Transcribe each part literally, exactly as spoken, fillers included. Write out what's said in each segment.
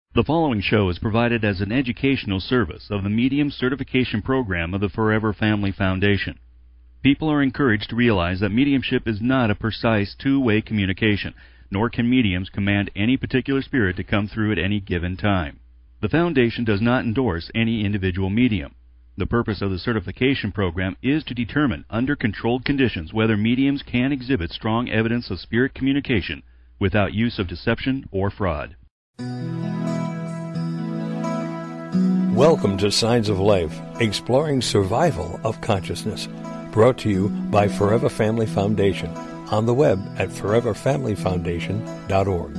The following show is provided as an educational service of the Medium Certification Program of the Forever Family Foundation. People are encouraged to realize that mediumship is not a precise two-way communication, nor can mediums command any particular spirit to come through at any given time. The Foundation does not endorse any individual medium. The purpose of the certification program is to determine, under controlled conditions, whether mediums can exhibit strong evidence of spirit communication without use of deception or fraud. Welcome to Signs of Life, exploring survival of consciousness. Brought to you by Forever Family Foundation, on the web at forever family foundation dot org.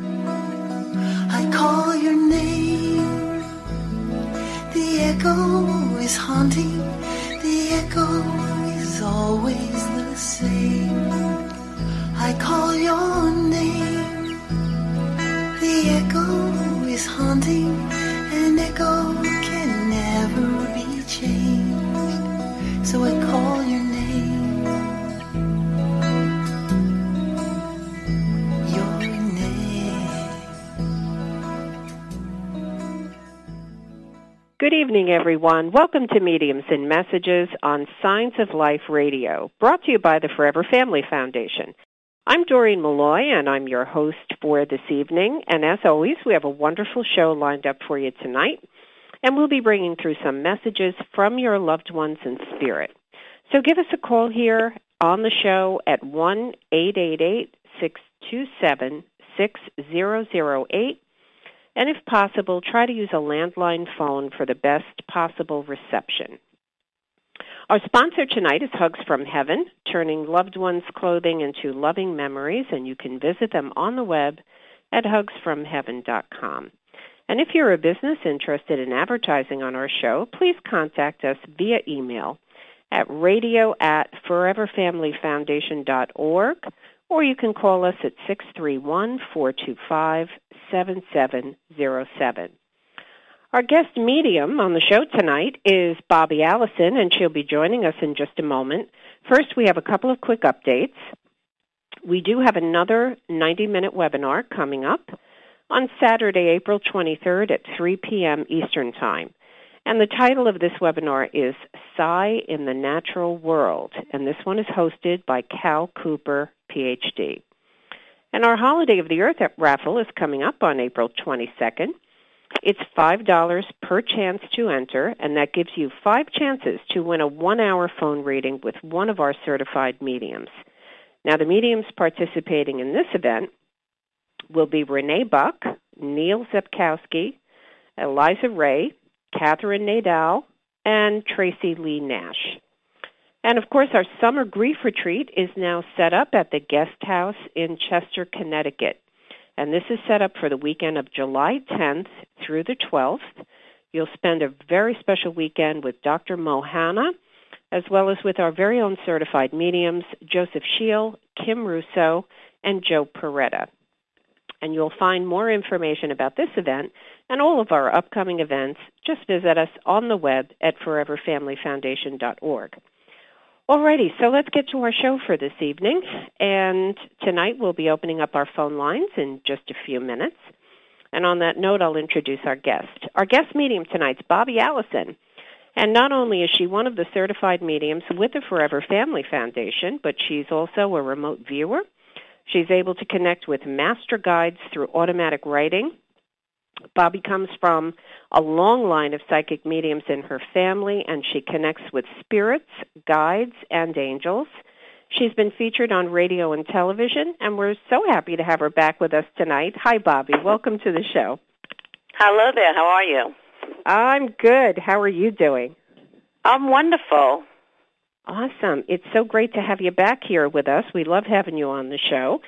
I call your name, the echo is haunting, the echo is always the same. I call your name, the echo is haunting, an echo can never be changed, so I call your name, your name. Good evening, everyone. Welcome to Mediums and Messages on Signs of Life Radio, brought to you by the Forever Family Foundation. I'm Doreen Malloy, and I'm your host for this evening. And as always, we have a wonderful show lined up for you tonight. And we'll be bringing through some messages from your loved ones in spirit. So give us a call here on the show at one eight eight eight, six two seven, six zero zero eight. And if possible, try to use a landline phone for the best possible reception. Our sponsor tonight is Hugs from Heaven, turning loved ones' clothing into loving memories, and you can visit them on the web at hugs from heaven dot com. And if you're a business interested in advertising on our show, please contact us via email at radio at forever family foundation dot org, or you can call us at six three one, four two five, seven seven zero seven. Our guest medium on the show tonight is Bobby Allison, and she'll be joining us in just a moment. First, we have a couple of quick updates. We do have another ninety-minute webinar coming up on Saturday, April twenty-third at three p.m. Eastern Time. And the title of this webinar is Psi in the Natural World, and this one is hosted by Cal Cooper, P H D. And our Holiday of the Earth raffle is coming up on April twenty-second. It's five dollars per chance to enter, and that gives you five chances to win a one-hour phone reading with one of our certified mediums. Now, the mediums participating in this event will be Renee Buck, Neil Zepkowski, Eliza Ray, Catherine Nadal, and Tracy Lee Nash. And, of course, our summer grief retreat is now set up at the Guest House in Chester, Connecticut. And this is set up for the weekend of July tenth through the twelfth. You'll spend a very special weekend with Doctor Mohana, as well as with our very own certified mediums, Joseph Scheel, Kim Russo, and Joe Peretta. And you'll find more information about this event and all of our upcoming events. Just visit us on the web at forever family foundation dot org. Alrighty, so let's get to our show for this evening. And tonight we'll be opening up our phone lines in just a few minutes. And on that note, I'll introduce our guest. Our guest medium tonight's Bobby Allison. And not only is she one of the certified mediums with the Forever Family Foundation, but she's also a remote viewer. She's able to connect with master guides through automatic writing. Bobby comes from a long line of psychic mediums in her family, and she connects with spirits, guides, and angels. She's been featured on radio and television, and we're so happy to have her back with us tonight. Hi, Bobby. Welcome to the show. Hello there. How are you? I'm good. How are you doing? I'm wonderful. Awesome. It's so great to have you back here with us. We love having you on the show.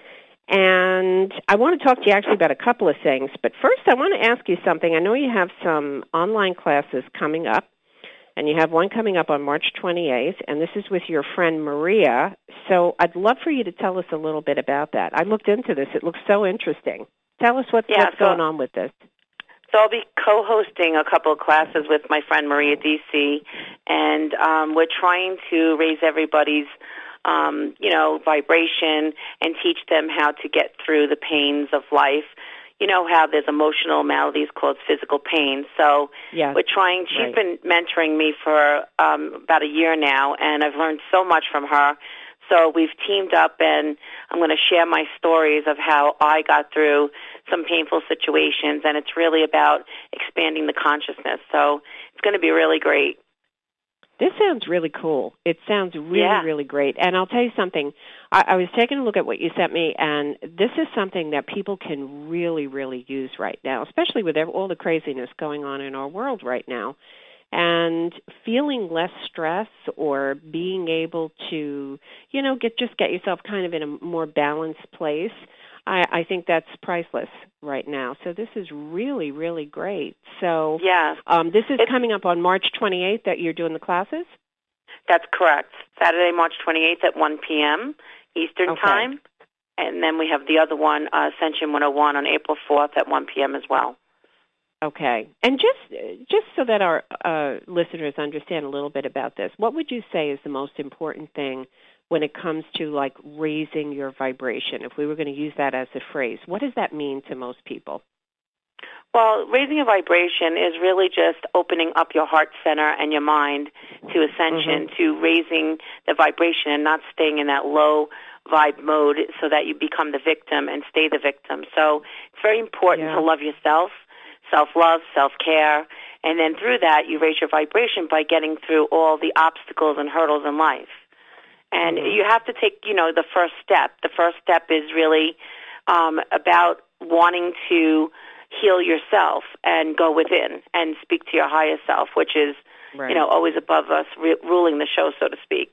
And I want to talk to you actually about a couple of things. But first, I want to ask you something. I know you have some online classes coming up, and you have one coming up on March twenty-eighth, and this is with your friend Maria. So I'd love for you to tell us a little bit about that. I looked into this. It looks so interesting. Tell us what, yeah, what's so, going on with this. So I'll be co-hosting a couple of classes with my friend Maria D C, and um, we're trying to raise everybody's um, you know, vibration and teach them how to get through the pains of life. you know how there's emotional maladies called physical pain. So yes. we're trying, she's right. been mentoring me for um, about a year now, and I've learned so much from her. So we've teamed up, and I'm going to share my stories of how I got through some painful situations, and it's really about expanding the consciousness. So it's going to be really great. This sounds really cool. It sounds really, yeah. really great. And I'll tell you something. I, I was taking a look at what you sent me, and this is something that people can really, really use right now, especially with all the craziness going on in our world right now. And feeling less stress or being able to, you know, get just get yourself kind of in a more balanced place, I, I think that's priceless right now. So this is really, really great. So yeah. um, this is it's, coming up on March twenty-eighth that you're doing the classes? That's correct. Saturday, March twenty-eighth at one p.m. Eastern okay. Time. And then we have the other one, uh, Ascension one oh one, on April fourth at one p.m. as well. Okay. And just just so that our uh, listeners understand a little bit about this, what would you say is the most important thing when it comes to, like, raising your vibration? If we were going to use that as a phrase, what does that mean to most people? Well, raising a vibration is really just opening up your heart center and your mind to ascension, mm-hmm. to raising the vibration and not staying in that low vibe mode so that you become the victim and stay the victim. So it's very important yeah. to love yourself, self-love, self-care, and then through that you raise your vibration by getting through all the obstacles and hurdles in life. And mm-hmm. you have to take, you know, the first step. The first step is really um, about wanting to heal yourself and go within and speak to your higher self, which is, right. you know, always above us, re- ruling the show, so to speak.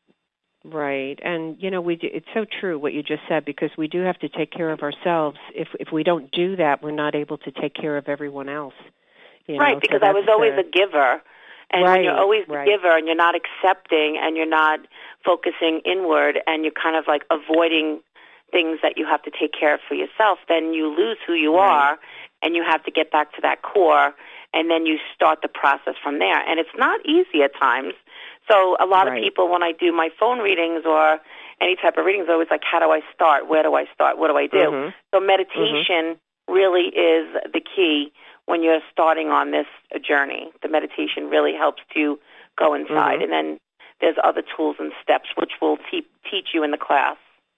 Right. And, you know, we do, it's so true what you just said, because we do have to take care of ourselves. If if we don't do that, we're not able to take care of everyone else. You right, know? because so I was always the, a giver. And right, when you're always the right. giver and you're not accepting and you're not focusing inward and you're kind of like avoiding things that you have to take care of for yourself, then you lose who you right. are and you have to get back to that core, and then you start the process from there. And it's not easy at times. So a lot right. of people, when I do my phone readings or any type of readings, are always like, how do I start? Where do I start? What do I do? Mm-hmm. So meditation mm-hmm. really is the key when you're starting on this journey. The meditation really helps to go inside. Mm-hmm. And then there's other tools and steps which we'll te- teach you in the class.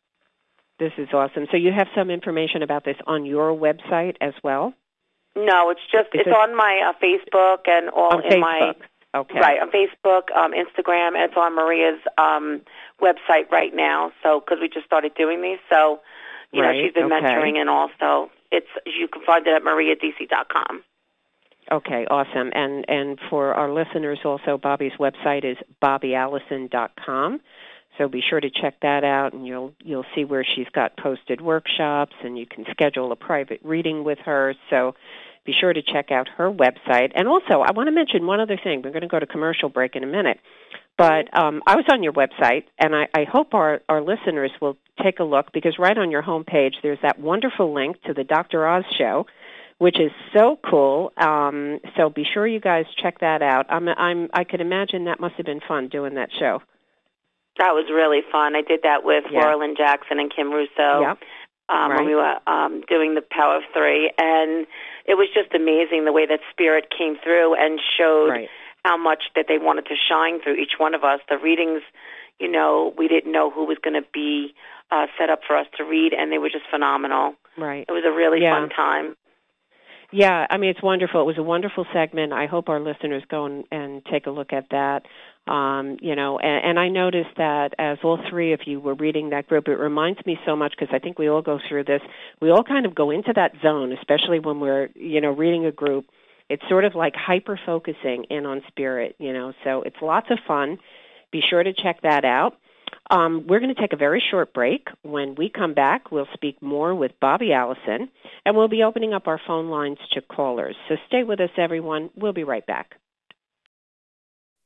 This is awesome. So you have some information about this on your website as well? No, it's just, is it's it on my uh, Facebook and all on in Facebook. my... Okay. Right, on Facebook, um, Instagram, and it's on Maria's um, website right now. So, because we just started doing these, so you right. know she's been okay. mentoring, and also it's you can find it at maria d c dot com. Okay, awesome. And and for our listeners, also Bobby's website is bobby allison dot com. So be sure to check that out, and you'll you'll see where she's got posted workshops, and you can schedule a private reading with her. So be sure to check out her website. And also, I want to mention one other thing. We're going to go to commercial break in a minute. But um, I was on your website, and I, I hope our, our listeners will take a look, because right on your homepage there's that wonderful link to the Doctor Oz show, which is so cool. Um, so be sure you guys check that out. I'm, I'm, I could imagine that must have been fun doing that show. That was really fun. I did that with yeah. Laura Lynn Jackson and Kim Russo. Yep. Um, right. when we were um, doing the Power of Three, and it was just amazing the way that Spirit came through and showed right. how much that they wanted to shine through each one of us. The readings, you know, we didn't know who was going to be uh, set up for us to read, and they were just phenomenal. Right. It was a really yeah. fun time. Yeah, I mean, it's wonderful. It was a wonderful segment. I hope our listeners go and, and take a look at that. Um, you know, and, and I noticed that as all three of you were reading that group, it reminds me so much, because I think we all go through this. We all kind of go into that zone, especially when we're, you know, reading a group. It's sort of like hyper-focusing in on Spirit, you know, so it's lots of fun. Be sure to check that out. Um, we're going to take a very short break. When we come back, we'll speak more with Bobby Allison, and we'll be opening up our phone lines to callers. So stay with us, everyone. We'll be right back.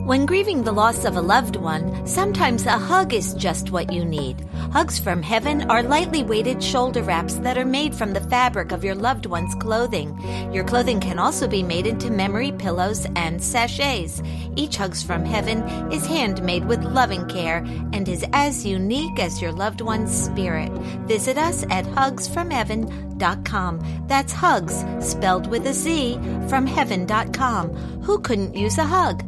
When grieving the loss of a loved one, sometimes a hug is just what you need. Hugs from Heaven are lightly weighted shoulder wraps that are made from the fabric of your loved one's clothing. Your clothing can also be made into memory pillows and sachets. Each Hugs from Heaven is handmade with loving care and is as unique as your loved one's spirit. Visit us at hugs from heaven dot com. That's Hugs, spelled with a Z, from heaven dot com. Who couldn't use a hug?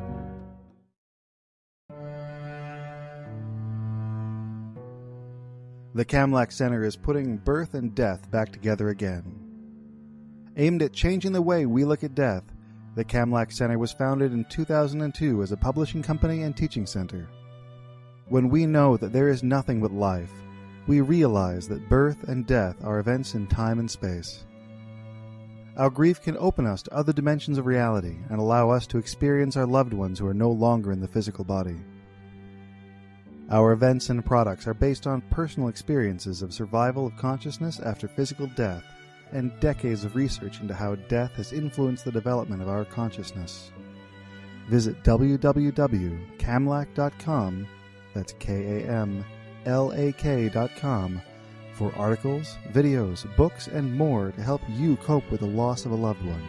The Kamlach Center is putting birth and death back together again. Aimed at changing the way we look at death, the Kamlach Center was founded in two thousand two as a publishing company and teaching center. When we know that there is nothing but life, we realize that birth and death are events in time and space. Our grief can open us to other dimensions of reality and allow us to experience our loved ones who are no longer in the physical body. Our events and products are based on personal experiences of survival of consciousness after physical death and decades of research into how death has influenced the development of our consciousness. Visit w w w dot kamlach dot com, that's K A M L A K dot com, for articles, videos, books, and more to help you cope with the loss of a loved one.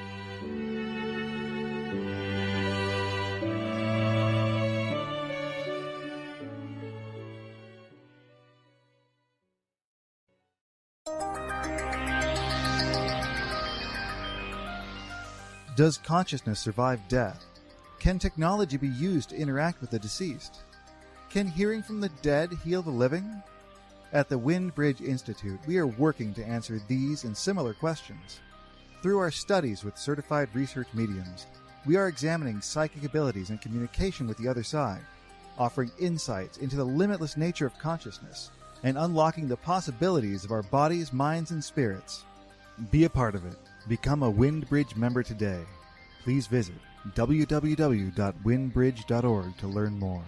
Does consciousness survive death? Can technology be used to interact with the deceased? Can hearing from the dead heal the living? At the Wind Bridge Institute, we are working to answer these and similar questions. Through our studies with certified research mediums, we are examining psychic abilities and communication with the other side, offering insights into the limitless nature of consciousness, and unlocking the possibilities of our bodies, minds, and spirits. Be a part of it. Become a WindBridge member today. Please visit w w w dot windbridge dot org to learn more.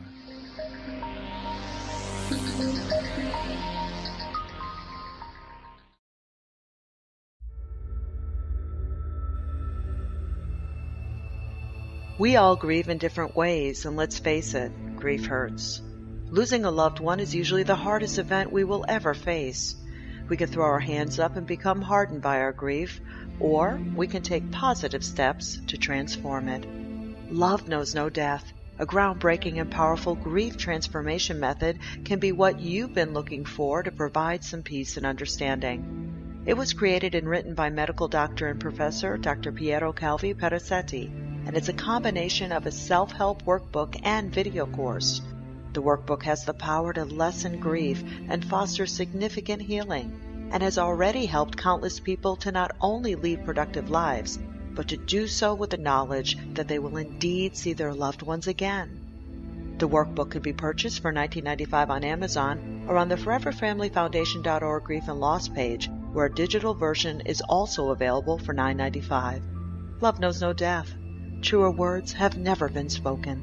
We all grieve in different ways, and let's face it, grief hurts. Losing a loved one is usually the hardest event we will ever face. We can throw our hands up and become hardened by our grief, or we can take positive steps to transform it. Love knows no death. A groundbreaking and powerful grief transformation method can be what you've been looking for to provide some peace and understanding. It was created and written by medical doctor and professor Doctor Piero Calvi Perazzetti, and it's a combination of a self-help workbook and video course. The workbook has the power to lessen grief and foster significant healing, and has already helped countless people to not only lead productive lives, but to do so with the knowledge that they will indeed see their loved ones again. The workbook can be purchased for nineteen ninety-five dollars on Amazon or on the forever family foundation dot org Grief and Loss page, where a digital version is also available for nine ninety-five. Love knows no death. Truer words have never been spoken.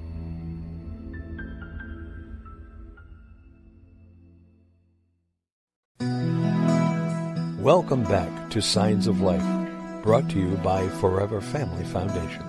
Welcome back to Signs of Life, brought to you by Forever Family Foundation.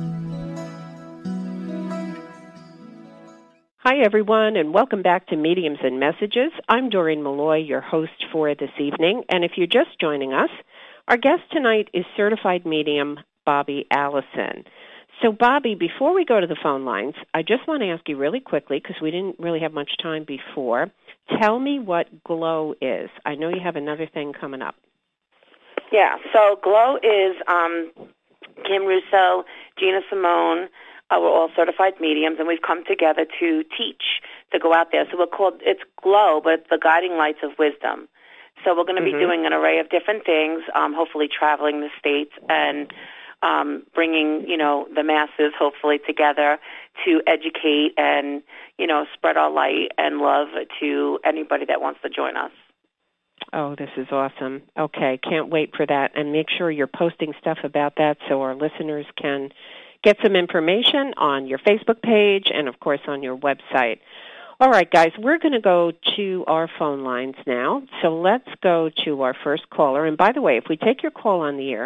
Hi, everyone, and welcome back to Mediums and Messages. I'm Doreen Malloy, your host for this evening, and if you're just joining us, our guest tonight is certified medium Bobby Allison. So, Bobby, before we go to the phone lines, I just want to ask you really quickly, because we didn't really have much time before, tell me what GLOW is. I know you have another thing coming up. Yeah, so GLOW is um, Kim Russo, Gina Simone. Uh, we're all certified mediums, and we've come together to teach, to go out there. So we're called, it's GLOW, but it's the Guiding Lights of Wisdom. So we're going to mm-hmm. be doing an array of different things, um, hopefully traveling the states and um, bringing, you know, the masses hopefully together to educate and, you know, spread our light and love to anybody that wants to join us. Oh, this is awesome. Okay, can't wait for that. And make sure you're posting stuff about that so our listeners can get some information on your Facebook page and, of course, on your website. All right, guys, we're going to go to our phone lines now. So let's go to our first caller. And by the way, if we take your call on the air,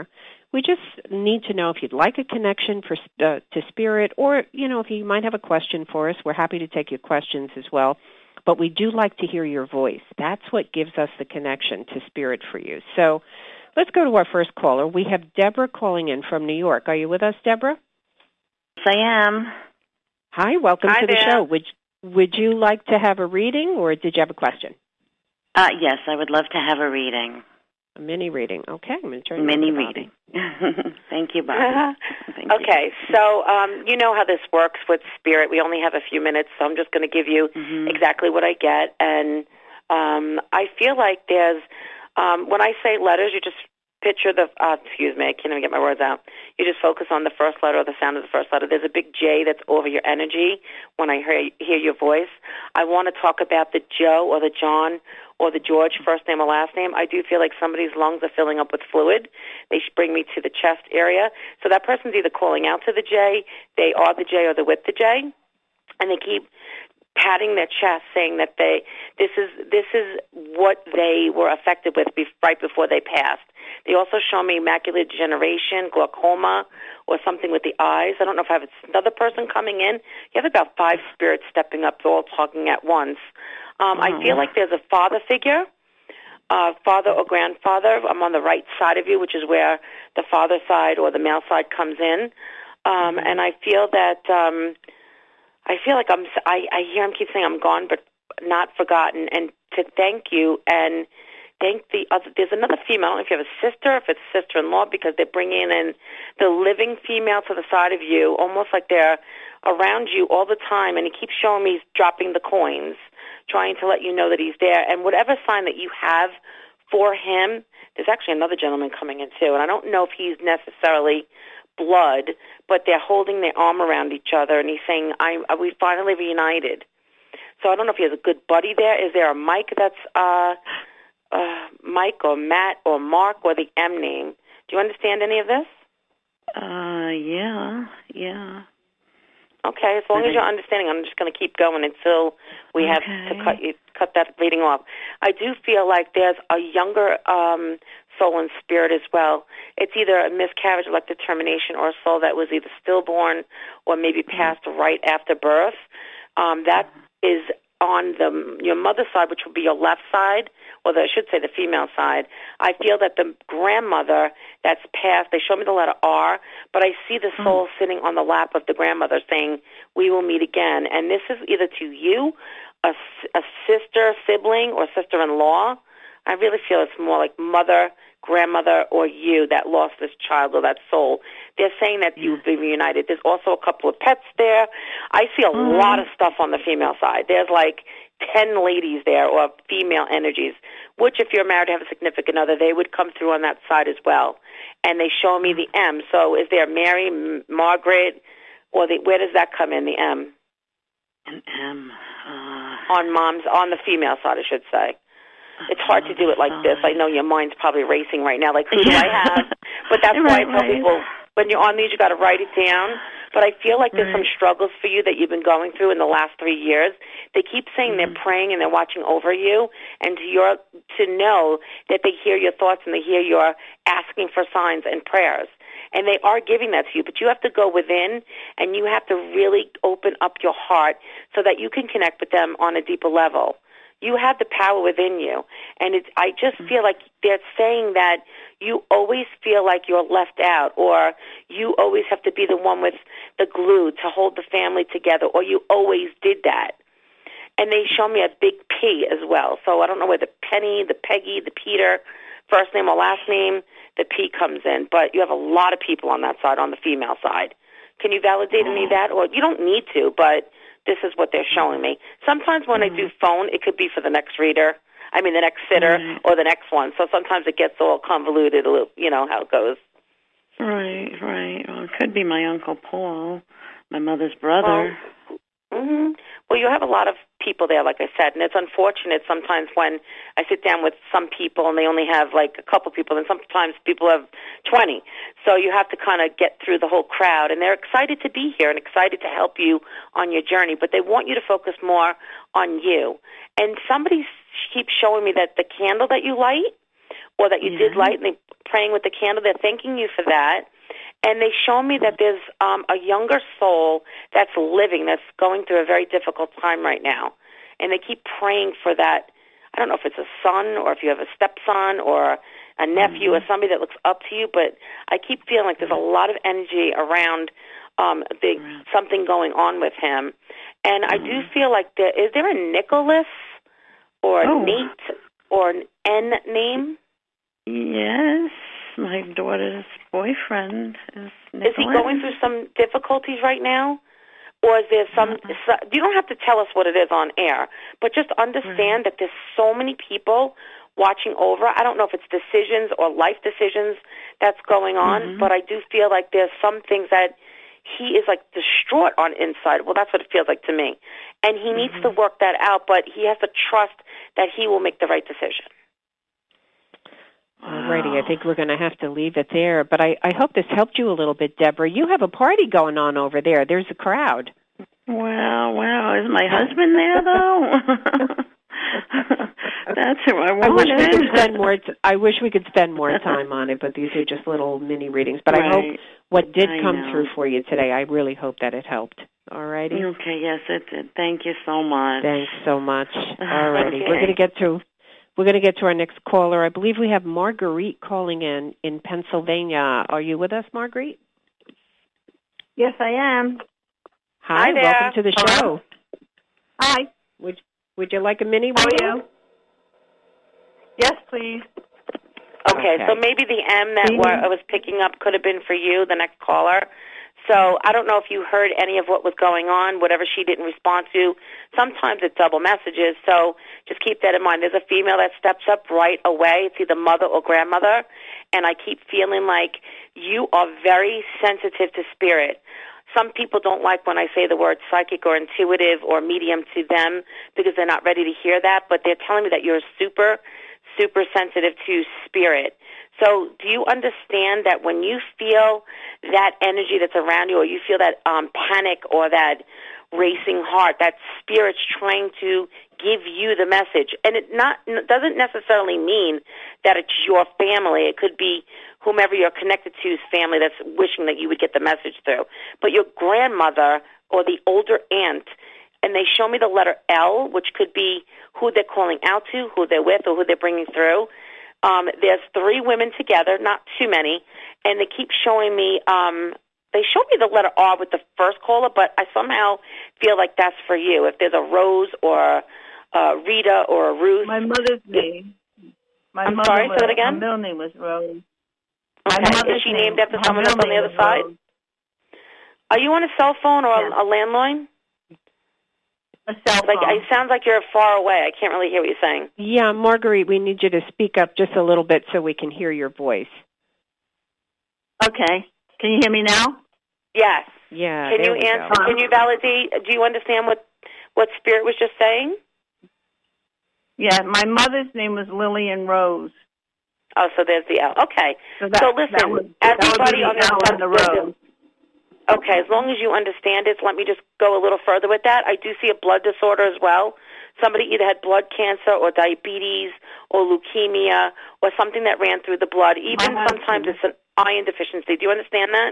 We just need to know if you'd like a connection for uh, to Spirit, or, you know, if you might have a question for us. We're happy to take your questions as well. But we do like to hear your voice. That's what gives us the connection to Spirit for you. So let's go to our first caller. We have Deborah calling in from New York. Are you with us, Deborah? Yes, I am. Hi, welcome Hi to the there. show. Would, would you like to have a reading, or did you have a question? Uh, yes, I would love to have a reading. A mini reading. Okay, I'm going to turn Mini it over to reading. Thank you, Bobby. Thank Okay, so um, you know how this works with Spirit. We only have a few minutes, so I'm just going to give you Mhm. exactly what I get. And um, I feel like there's, um, when I say letters, you just picture the, uh, excuse me, I can't even get my words out. You just focus on the first letter or the sound of the first letter. There's a big J that's over your energy when I hear, hear your voice. I want to talk about the Joe or the John or the George, first name or last name. I do feel like somebody's lungs are filling up with fluid. They should bring me to the chest area. So that person's either calling out to the J, they are the J, or they're with the J, and they keep patting their chest, saying that they this is this is what they were affected with be, right before they passed. They also show me macular degeneration, glaucoma, or something with the eyes. I don't know if I have another person coming in. You have about five spirits stepping up, all talking at once. Um, I feel like there's a father figure, uh, father or grandfather. I'm on the right side of you, which is where the father side or the male side comes in. Um, and I feel that um, I feel like I'm. I, I hear him keep saying I'm gone, but not forgotten. And to thank you and thank the other. There's another female. I don't know if you have a sister, if it's sister-in-law, because they're bringing in the living female to the side of you, almost like they're around you all the time. And he keeps showing me he's dropping the coins, trying to let you know that he's there. And whatever sign that you have for him, there's actually another gentleman coming in too. And I don't know if he's necessarily blood, but they're holding their arm around each other, and he's saying, I, we finally reunited. So I don't know if he has a good buddy there. Is there a Mike that's uh, uh, Mike or Matt or Mark or the M name? Do you understand any of this? Uh, yeah, yeah. Okay, as long as you're understanding, I'm just going to keep going until we have Okay. to cut you, cut that reading off. I do feel like there's a younger um, soul and spirit as well. It's either a miscarriage, elective termination, or a soul that was either stillborn or maybe passed right after birth. Um, that is on the your mother's side, which would be your left side, or the, I should say the female side. I feel that the grandmother that's passed, they show me the letter R, but I see the soul mm. sitting on the lap of the grandmother saying, we will meet again. And this is either to you, a, a sister, sibling, or sister-in-law. I really feel it's more like mother, grandmother, or you that lost this child or that soul. They're saying that you'll be reunited. There's also a couple of pets there. I see a mm-hmm. lot of stuff on the female side. There's like ten ladies there, or female energies, which if you're married to have a significant other, they would come through on that side as well. And they show me the M. So is there Mary, M- Margaret, or the, where does that come in, the M? An M. Uh, on mom's, on the female side, I should say. It's hard to do it like this. I know your mind's probably racing right now, like, who do I have? But that's why I tell right. people, when you're on these, you got to write it down. But I feel like there's right. some struggles for you that you've been going through in the last three years. They keep saying mm-hmm. they're praying and they're watching over you, and to your to know that they hear your thoughts and they hear your asking for signs and prayers. And they are giving that to you, but you have to go within, and you have to really open up your heart so that you can connect with them on a deeper level. You have the power within you, and it's, I just feel like they're saying that you always feel like you're left out, or you always have to be the one with the glue to hold the family together, or you always did that. And they show me a big P as well, so I don't know where the Penny, the Peggy, the Peter, first name or last name, the P comes in, but you have a lot of people on that side, on the female side. Can you validate any of that? Or you don't need to, but this is what they're showing me. Sometimes when mm-hmm. I do phone, it could be for the next reader, I mean the next sitter right. or the next one. So sometimes it gets all convoluted, you know how it goes. Right, right. Well, it could be my Uncle Paul, my mother's brother. Well, mm-hmm. well, you have a lot of people there, like I said, and it's unfortunate sometimes when I sit down with some people and they only have like a couple people, and sometimes people have twenty. So you have to kind of get through the whole crowd, and they're excited to be here and excited to help you on your journey, but they want you to focus more on you. And somebody keeps showing me that the candle that you light, or that you Yeah. did light, and they praying with the candle. They're thanking you for that. And they show me that there's um, a younger soul that's living, that's going through a very difficult time right now. And they keep praying for that. I don't know if it's a son or if you have a stepson or a nephew mm-hmm. or somebody that looks up to you, but I keep feeling like there's a lot of energy around um, the, something going on with him. And mm-hmm. I do feel like there, is there a Nicholas or a oh. Nate or an N name? Yes. My daughter's boyfriend is Nicholas. Is he going through some difficulties right now? Or is there some, uh-huh. so, you don't have to tell us what it is on air, but just understand right. that there's so many people watching over. I don't know if it's decisions or life decisions that's going on, mm-hmm. but I do feel like there's some things that he is like distraught on inside. Well, that's what it feels like to me. And he needs mm-hmm. to work that out, but he has to trust that he will make the right decision. Alrighty, I think we're going to have to leave it there. But I, I hope this helped you a little bit, Deborah. You have a party going on over there. There's a crowd. Wow, wow. Is my husband there, though? That's who I wanted. I wish we could spend more, t- I wish we could spend more time on it, but these are just little mini readings. But right. I hope what did I come know. through for you today, I really hope that it helped. Alrighty? Okay, yes, it did. Thank you so much. Thanks so much. Alrighty. Okay. We're going to get to... We're going to get to our next caller. I believe we have Marguerite calling in in Pennsylvania. Are you with us, Marguerite? Yes, I am. Hi, Hi there. Welcome to the show. Hi. Would Would you like a mini How reading? are you? Yes, please. Okay, Okay. so maybe the M that Mhm. I was picking up could have been for you, the next caller. So I don't know if you heard any of what was going on, whatever she didn't respond to. Sometimes it's double messages, so just keep that in mind. There's a female that steps up right away. It's either mother or grandmother, and I keep feeling like you are very sensitive to spirit. Some people don't like when I say the word psychic or intuitive or medium to them because they're not ready to hear that, but they're telling me that you're super, super sensitive to spirit. So do you understand that when you feel that energy that's around you or you feel that um, panic or that racing heart, that spirit's trying to give you the message? And it not doesn't necessarily mean that it's your family. It could be whomever you're connected to's family that's wishing that you would get the message through. But your grandmother or the older aunt, and they show me the letter L, which could be who they're calling out to, who they're with, or who they're bringing through. Um, there's three women together, not too many, and they keep showing me, um, they showed me the letter R with the first caller, but I somehow feel like that's for you. If there's a Rose or a Rita or a Ruth. My mother's name. My I'm mother sorry, was, say that again? My middle name was Rose. Okay, is she named after someone that's on the other side? Rose. Are you on a cell phone or Yes. a, a landline? A cell phone. Like, it sounds like you're far away. I can't really hear what you're saying. Yeah, Marguerite, we need you to speak up just a little bit so we can hear your voice. Okay. Can you hear me now? Yes. Yeah. Can there you we answer? go. Can you validate? Do you understand what what Spirit was just saying? Yeah, my mother's name was Lillian Rose. Oh, so there's the L. Okay. So, that, So listen, that would, that everybody would on be the L phone. and the Rose. Okay, as long as you understand it, let me just go a little further with that. I do see a blood disorder as well. Somebody either had blood cancer or diabetes or leukemia or something that ran through the blood. Even My sometimes husband. it's an iron deficiency. Do you understand that?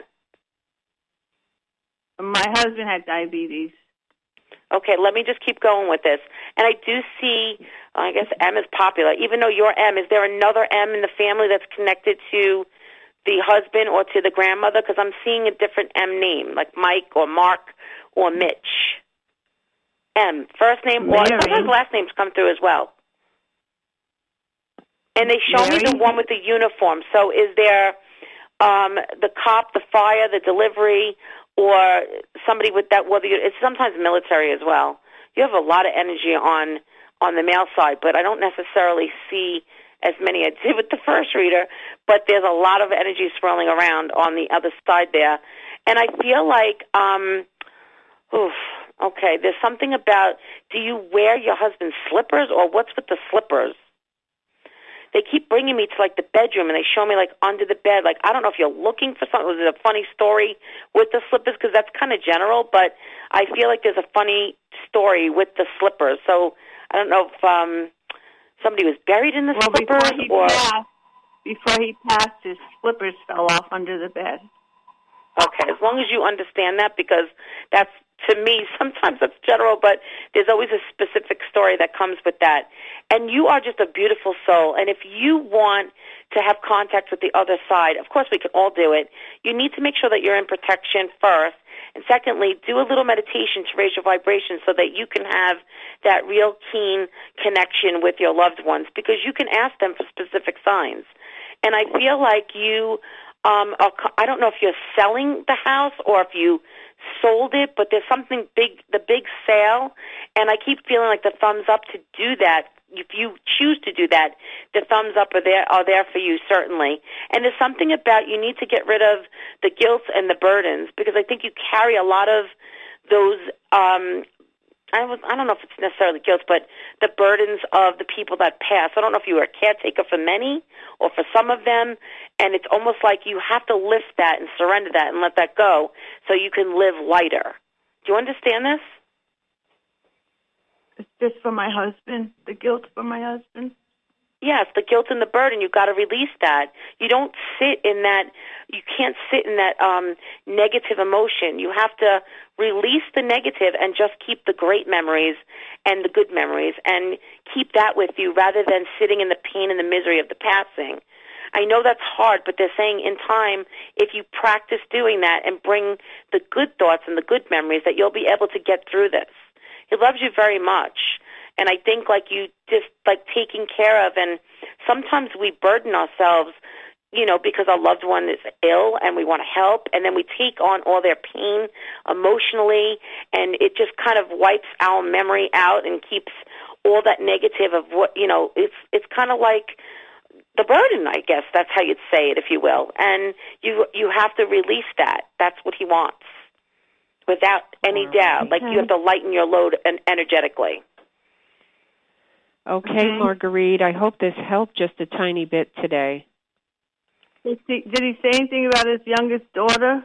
My husband had diabetes. Okay, let me just keep going with this. And I do see, I guess M is popular. Even though you're M, is there another M in the family that's connected to the husband or to the grandmother? Because I'm seeing a different M name, like Mike or Mark or Mitch. M, first name, or Mary. sometimes last names come through as well. And they show Mary? me the one with the uniform. So is there um, the cop, the fire, the delivery, or somebody with that? Whether you, it's sometimes military as well. You have a lot of energy on on the male side, but I don't necessarily see as many I did with the first reader, but there's a lot of energy swirling around on the other side there. And I feel like, um, oof, okay, there's something about, do you wear your husband's slippers, or what's with the slippers? They keep bringing me to, like, the bedroom, and they show me, like, under the bed. Like, I don't know if you're looking for something. Was it a funny story with the slippers? Because that's kind of general, but I feel like there's a funny story with the slippers. So I don't know if um, somebody was buried in the Well, slippers before he or... passed, before he passed, his slippers fell off under the bed. Okay, as long as you understand that, because that's, to me, sometimes that's general, but there's always a specific story that comes with that. And you are just a beautiful soul. And if you want to have contact with the other side, of course we can all do it. You need to make sure that you're in protection first. And secondly, do a little meditation to raise your vibration so that you can have that real keen connection with your loved ones, because you can ask them for specific signs. And I feel like you, um, are, I don't know if you're selling the house or if you sold it, but there's something big, the big sale, and I keep feeling like the thumbs up to do that. If you choose to do that, the thumbs up are there are there for you, certainly. And there's something about you need to get rid of the guilt and the burdens, because I think you carry a lot of those, um, I, was, I don't know if it's necessarily guilt, but the burdens of the people that pass. I don't know if you were a caretaker for many or for some of them, and it's almost like you have to lift that and surrender that and let that go so you can live lighter. Do you understand this? It's just for my husband, the guilt for my husband. Yes, the guilt and the burden, you've got to release that. You don't sit in that, you can't sit in that um, negative emotion. You have to release the negative and just keep the great memories and the good memories and keep that with you rather than sitting in the pain and the misery of the passing. I know that's hard, but they're saying in time, if you practice doing that and bring the good thoughts and the good memories, that you'll be able to get through this. He loves you very much. And I think like you just like taking care of, and sometimes we burden ourselves, you know, because our loved one is ill and we want to help, and then we take on all their pain emotionally, and it just kind of wipes our memory out and keeps all that negative of what, you know, it's it's kind of like the burden, I guess. That's how you'd say it, if you will. And you you have to release that. That's what he wants, without any doubt. Like you have to lighten your load en- energetically. Okay, Marguerite, I hope this helped just a tiny bit today. Did he, did he say anything about his youngest daughter?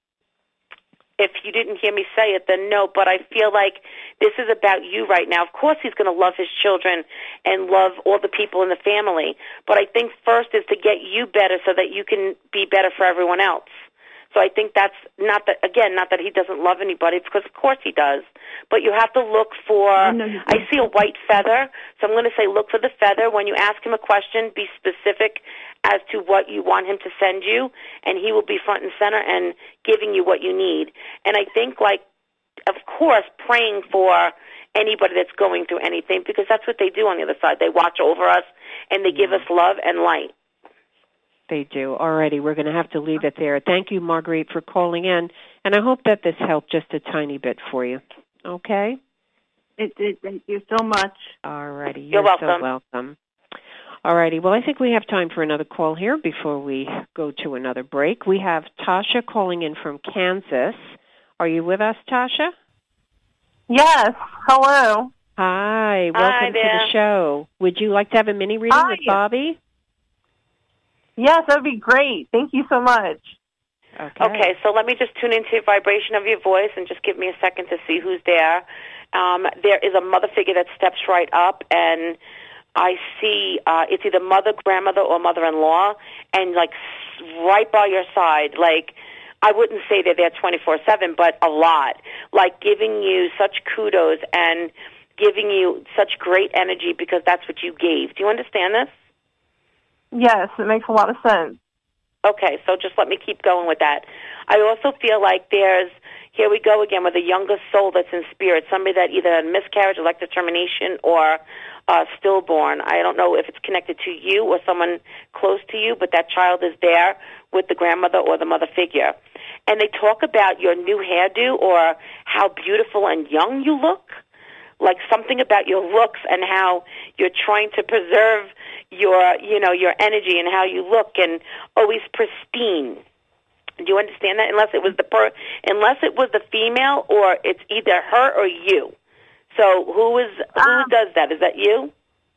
If you didn't hear me say it, then no, but I feel like this is about you right now. Of course he's going to love his children and love all the people in the family, but I think first is to get you better so that you can be better for everyone else. So I think that's not that, again, not that he doesn't love anybody, because of course he does. But you have to look for, I, I see a white feather, so I'm going to say look for the feather. When you ask him a question, be specific as to what you want him to send you, and he will be front and center and giving you what you need. And I think, like, of course, praying for anybody that's going through anything, because that's what they do on the other side. They watch over us, and they give us love and light. They do. Alrighty, we're going to have to leave it there. Thank you, Marguerite, for calling in, and I hope that this helped just a tiny bit for you. Okay? It did. Thank you so much. Alrighty, you're, you're welcome. so welcome. Alrighty, well, I think we have time for another call here before we go to another break. We have Tasha calling in from Kansas. Are you with us, Tasha? Yes. Hello. Hi. Welcome Hi to there. the show. Would you like to have a mini reading Hi. with Bobby? Yes, that would be great. Thank you so much. Okay. Okay, so let me just tune into the vibration of your voice and just give me a second to see who's there. Um, there is a mother figure that steps right up, and I see uh, it's either mother, grandmother, or mother-in-law, and, like, right by your side, like, I wouldn't say they're there twenty-four seven, but a lot, like giving you such kudos and giving you such great energy because that's what you gave. Do you understand this? Yes, it makes a lot of sense. Okay, so just let me keep going with that. I also feel like there's, here we go again with a younger soul that's in spirit, somebody that either had miscarriage, elective termination, or uh, stillborn. I don't know if it's connected to you or someone close to you, but that child is there with the grandmother or the mother figure. And they talk about your new hairdo or how beautiful and young you look, like something about your looks and how you're trying to preserve your, you know, your energy and how you look and always pristine. Do you understand that? Unless it was the per, unless it was the female, or it's either her or you. So who is who um, does that? Is that you?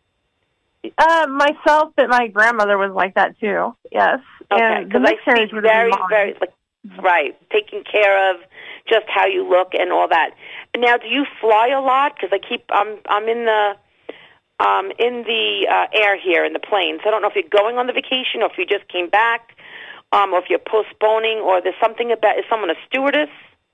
Uh, myself, but my grandmother was like that too. Yes. Okay, because I see very, very like right, taking care of just how you look and all that. Now, do you fly a lot? Because I keep I'm I'm in the um, in the uh, air here in the planes. I don't know if you're going on the vacation or if you just came back, um, or if you're postponing, or there's something about, is someone a stewardess?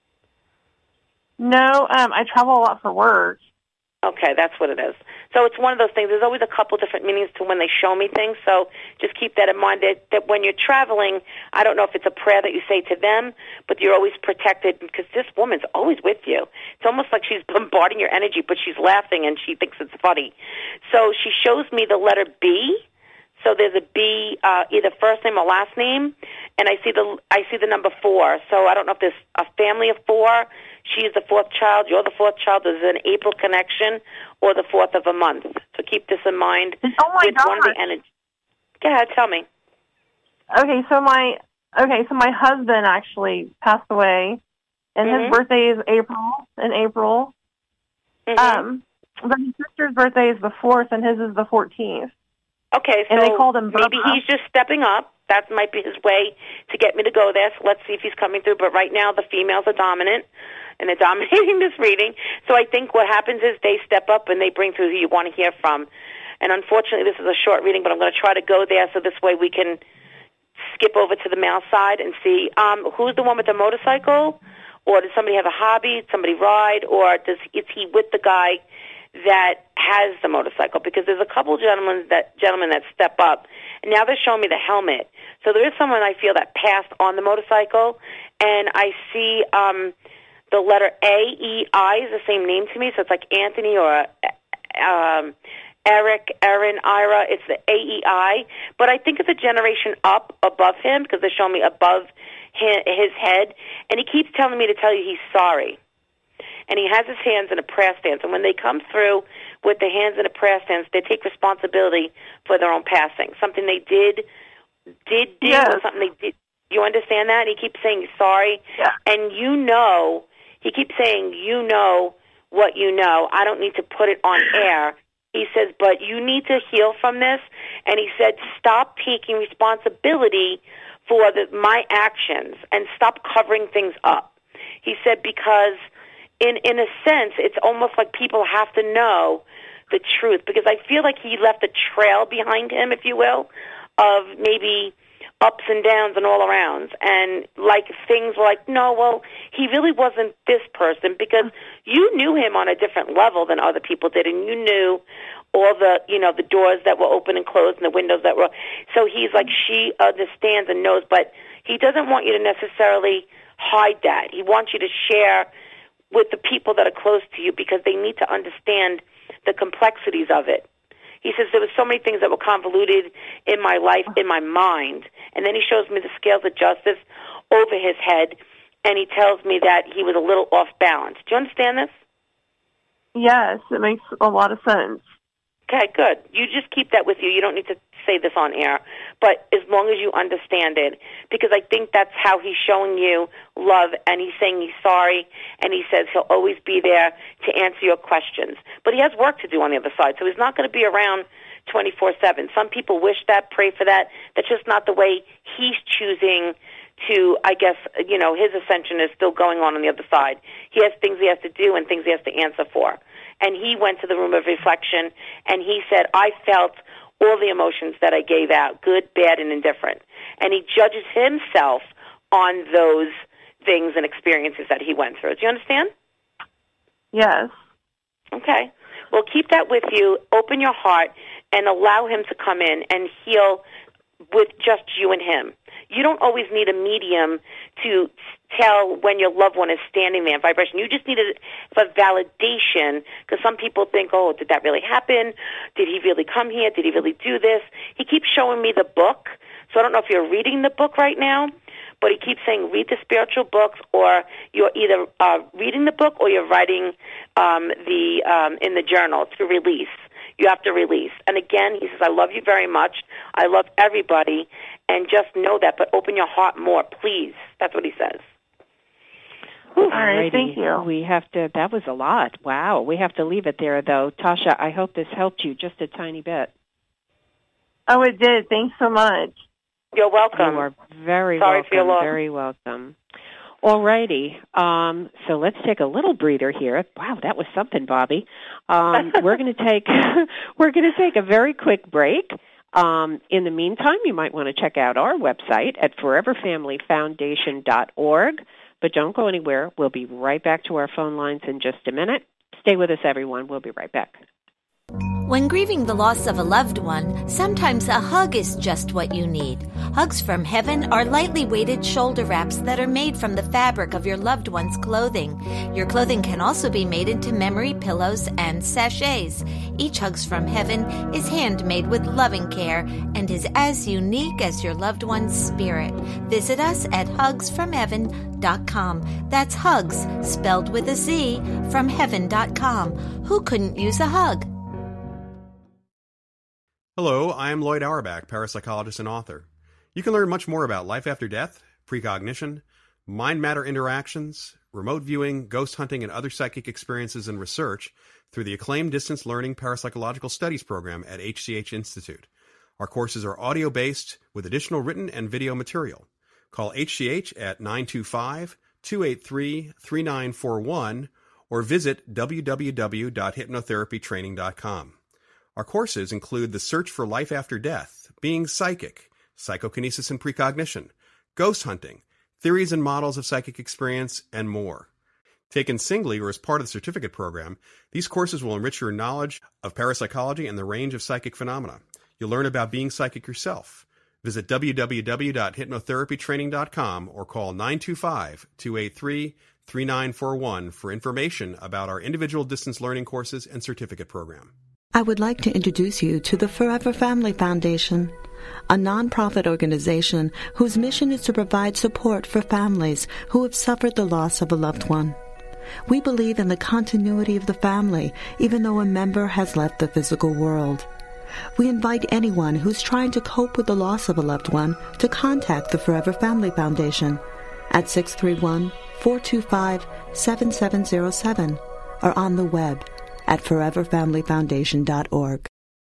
No, um, I travel a lot for work. Okay, that's what it is. So it's one of those things. There's always a couple different meanings to when they show me things, so just keep that in mind, that, that when you're traveling, I don't know if it's a prayer that you say to them, but you're always protected because this woman's always with you. It's almost like she's bombarding your energy, but she's laughing and she thinks it's funny. So she shows me the letter B. So there's a B, uh, either first name or last name, and I see the I see the number four. So I don't know if there's a family of four. She is the fourth child. You're the fourth child. There's an April connection, or the fourth of a month. So keep this in mind. Oh my with gosh. One of the energy. Go ahead, tell me. Okay, so my okay, so my husband actually passed away, and Mm-hmm. his birthday is April. In April. Mm-hmm. Um, but his sister's birthday is the fourth, and his is the fourteenth. Okay, so and they called him maybe Bubba. he's just stepping up. That might be his way to get me to go there. So let's see if he's coming through. But right now, the females are dominant, and they're dominating this reading. So I think what happens is they step up and they bring through who you want to hear from. And unfortunately, this is a short reading, but I'm going to try to go there so this way we can skip over to the male side and see um, who's the one with the motorcycle, or does somebody have a hobby, did somebody ride, or does is he with the guy that has the motorcycle? Because there's a couple gentlemen that gentlemen that step up, and now they're showing me the helmet. So there is someone I feel that passed on the motorcycle, and I see um, the letter A E I is the same name to me, so it's like Anthony or um, Eric, Erin, Ira. It's the A E I, but I think it's a generation up above him because they're showing me above his, his head, and he keeps telling me to tell you he's sorry. And he has his hands in a prayer stance. And when they come through with the hands in a prayer stance, they take responsibility for their own passing. Something they did, did do, Yes. or something they did. You understand that? And he keeps saying he's sorry. Yeah. And you know, he keeps saying, you know what you know. I don't need to put it on air. He says, but you need to heal from this. And he said, stop taking responsibility for the, my actions and stop covering things up. He said, because In in a sense, it's almost like people have to know the truth, because I feel like he left a trail behind him, if you will, of maybe ups and downs and all arounds. And like things were like, no, well, he really wasn't this person, because you knew him on a different level than other people did, and you knew all the, you know, the doors that were open and closed and the windows that were. So he's like, she understands and knows, but he doesn't want you to necessarily hide that. He wants you to share with the people that are close to you, because they need to understand the complexities of it. He says there were so many things that were convoluted in my life, in my mind. And then he shows me the scales of justice over his head, and he tells me that he was a little off balance. Do you understand this? Yes, it makes a lot of sense. Okay, good. You just keep that with you. You don't need to say this on air, but as long as you understand it, because I think that's how he's showing you love, and he's saying he's sorry, and he says he'll always be there to answer your questions. But he has work to do on the other side, so he's not going to be around twenty-four seven. Some people wish that, pray for that. That's just not the way he's choosing to, I guess, you know, his ascension is still going on on the other side. He has things he has to do and things he has to answer for. And he went to the room of reflection, and he said, I felt all the emotions that I gave out, good, bad, and indifferent. And he judges himself on those things and experiences that he went through. Do you understand? Yes. Okay. Well, keep that with you. Open your heart and allow him to come in and heal with just you and him. You don't always need a medium to tell when your loved one is standing there in vibration. You just need it for validation, because some people think, oh, did that really happen? Did he really come here? Did he really do this? He keeps showing me the book, so I don't know if you're reading the book right now, but he keeps saying read the spiritual books, or you're either uh, reading the book or you're writing um, the um, in the journal to release. You have to release. And again, he says, I love you very much. I love everybody. And just know that, but open your heart more, please. That's what he says. All right, thank you. We have to, that was a lot. Wow. We have to leave it there, though. Tasha, I hope this helped you just a tiny bit. Oh, it did. Thanks so much. You're welcome. You are very Sorry welcome. for your loss. Very welcome. All righty. Um, so let's take a little breather here. Wow, that was something, Bobby. Um, we're going to take we're going to take a very quick break. Um, in the meantime, you might want to check out our website at forever family foundation dot org. But don't go anywhere. We'll be right back to our phone lines in just a minute. Stay with us, everyone. We'll be right back. When grieving the loss of a loved one, sometimes a hug is just what you need. Hugs from Heaven are lightly weighted shoulder wraps that are made from the fabric of your loved one's clothing. Your clothing can also be made into memory pillows and sachets. Each Hugs from Heaven is handmade with loving care and is as unique as your loved one's spirit. Visit us at hugs from heaven dot com. That's hugs, spelled with a Z, from heaven dot com. Who couldn't use a hug? Hello, I am Lloyd Auerbach, parapsychologist and author. You can learn much more about life after death, precognition, mind-matter interactions, remote viewing, ghost hunting, and other psychic experiences and research through the acclaimed Distance Learning Parapsychological Studies program at H C H Institute. Our courses are audio-based with additional written and video material. Call H C H at nine two five, two eight three, three nine four one or visit w w w dot hypnotherapy training dot com. Our courses include The Search for Life After Death, Being Psychic, Psychokinesis and Precognition, Ghost Hunting, Theories and Models of Psychic Experience, and more. Taken singly or as part of the certificate program, these courses will enrich your knowledge of parapsychology and the range of psychic phenomena. You'll learn about being psychic yourself. Visit w w w dot hypnotherapy training dot com or call nine two five, two eight three, three nine four one for information about our individual distance learning courses and certificate program. I would like to introduce you to the Forever Family Foundation, a nonprofit organization whose mission is to provide support for families who have suffered the loss of a loved one. We believe in the continuity of the family, even though a member has left the physical world. We invite anyone who's trying to cope with the loss of a loved one to contact the Forever Family Foundation at six three one, four two five, seven seven zero seven or on the web at forever family foundation dot org.